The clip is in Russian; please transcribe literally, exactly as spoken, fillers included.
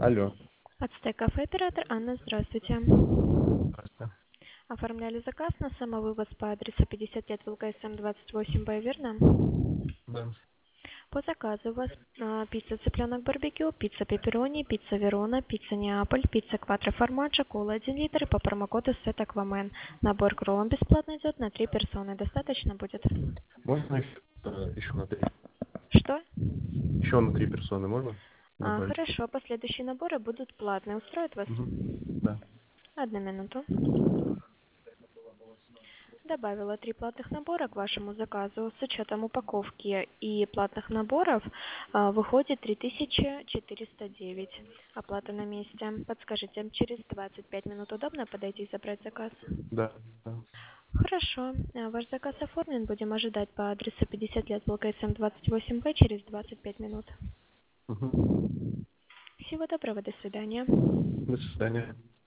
Алло. Ацтек кафе, оператор Анна, здравствуйте. Здравствуйте. Оформляли заказ на самовывоз по адресу пятьдесят лет ВЛКСМ двадцать восемь Б, верно? Да. По заказу у вас а, пицца цыпленок барбекю, пицца пепперони, пицца Верона, пицца Неаполь, пицца кватро формаджо, кола один литр и по промокоду сет Аквамен. Набор к роллам бесплатно идет на три персоны. Достаточно будет? Можно еще, э, еще на три? Что? Еще на три персоны можно А, добавить? хорошо, последующие наборы будут платные. Устроит вас? Угу. Да. Одну минуту. Добавила три платных набора к вашему заказу. С учетом упаковки и платных наборов а, выходит три тысячи четыреста девять. Оплата на месте. Подскажите, через двадцать пять минут удобно подойти и забрать заказ? Да. Да. Хорошо. А, Ваш заказ оформлен. Будем ожидать по адресу пятьдесят лет ВЛКСМ двадцать восемь Б через двадцать пять минут. Угу. Всего доброго. До свидания. До свидания.